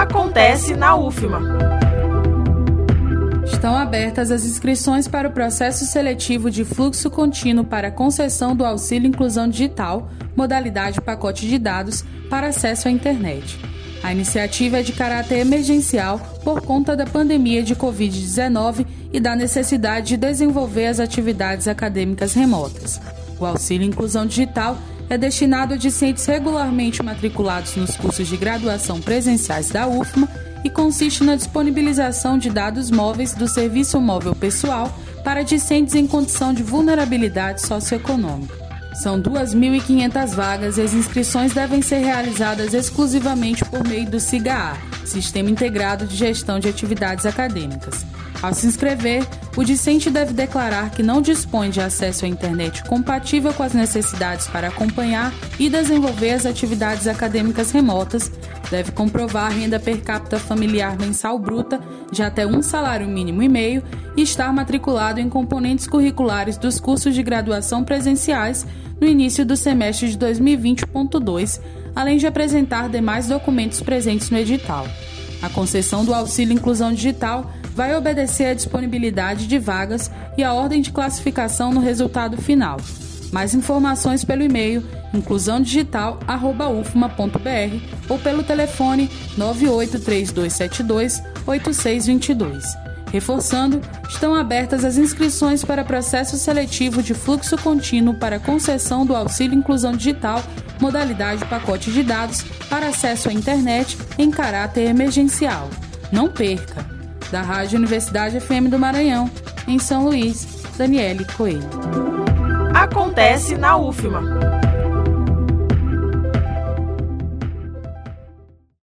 Acontece na UFMA. Estão abertas as inscrições para o processo seletivo de fluxo contínuo para concessão do Auxílio Inclusão Digital, modalidade pacote de dados, para acesso à internet. A iniciativa é de caráter emergencial por conta da pandemia de Covid-19 e da necessidade de desenvolver as atividades acadêmicas remotas. O Auxílio Inclusão Digital é destinado a discentes regularmente matriculados nos cursos de graduação presenciais da UFMA e consiste na disponibilização de dados móveis do Serviço Móvel Pessoal para discentes em condição de vulnerabilidade socioeconômica. São 2.500 vagas e as inscrições devem ser realizadas exclusivamente por meio do SIGA-A, Sistema Integrado de Gestão de Atividades Acadêmicas. Ao se inscrever, o discente deve declarar que não dispõe de acesso à internet compatível com as necessidades para acompanhar e desenvolver as atividades acadêmicas remotas, deve comprovar a renda per capita familiar mensal bruta de até 1,5 salário mínimo e estar matriculado em componentes curriculares dos cursos de graduação presenciais no início do semestre de 2020.2, além de apresentar demais documentos presentes no edital. A concessão do Auxílio Inclusão Digital vai obedecer à disponibilidade de vagas e à ordem de classificação no resultado final. Mais informações pelo e-mail inclusãodigital@ufma.br ou pelo telefone 983272-8622. Reforçando, estão abertas as inscrições para processo seletivo de fluxo contínuo para concessão do Auxílio Inclusão Digital, modalidade pacote de dados, para acesso à internet em caráter emergencial. Não perca! Da Rádio Universidade FM do Maranhão, em São Luís, Daniele Coelho. Acontece na UFMA.